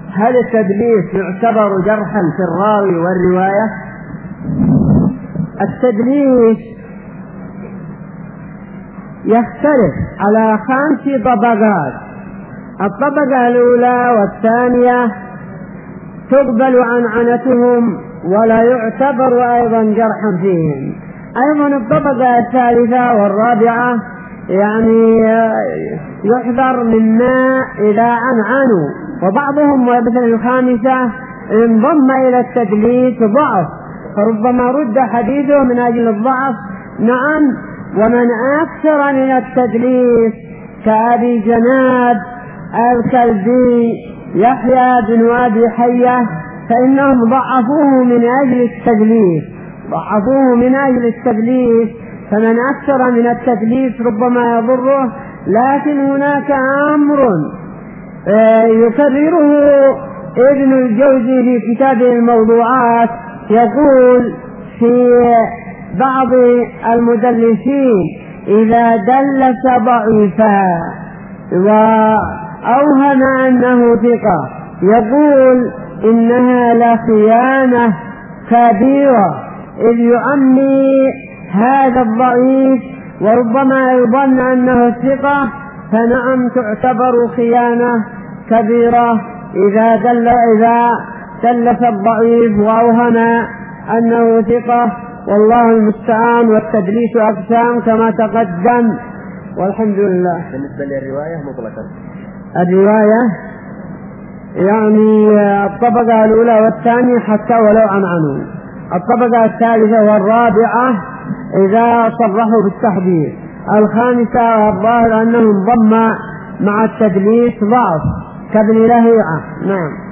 هل التدليس يعتبر جرحا في الراوي والرواية؟ التدليس يختلف على 5 طبقات. الطبقة الأولى والثانية تقبل عنعنتهم ولا يعتبر أيضا جرحا فيهم. أيضا الطبقة الثالثة والرابعة يعني يحذر مما إذا عنعنوا، وبعضهم مثل الخامسة انضم إلى التدليس ضعف، فربما رد حديثه من أجل الضعف. نعم، ومن أكثر من التدليس كأبي جناد الكلبي يحيى بن أبي حية فإنهم ضعفوه من أجل التدليس، فمن أكثر من التدليس ربما يضره. لكن هناك أمر يكرره ابن الجوزي في كتابه الموضوعات، يقول في بعض المدلسين إذا دلس ضعيفا وأوهم أنه ثقة يقول إنها لخيانة كبيرة، إذ يعمي هذا الضعيف وربما يظن أنه ثقة، فنعم تعتبر خيانة كبيرة إذا دلس الضعيف وأوهم أنه ثقة. والله المستعان، والتدليس أقسام كما تقدم، والحمد لله. بالنسبة للرواية مطلقا، الرواية يعني الطبقة الأولى والثانية حتى ولو عنعنوا، الطبقة الثالثة والرابعة إذا صرحوا بالتحديث، الخامسة والظاهر أنه انضم مع التدليس ضعف كابن لهيعة. نعم.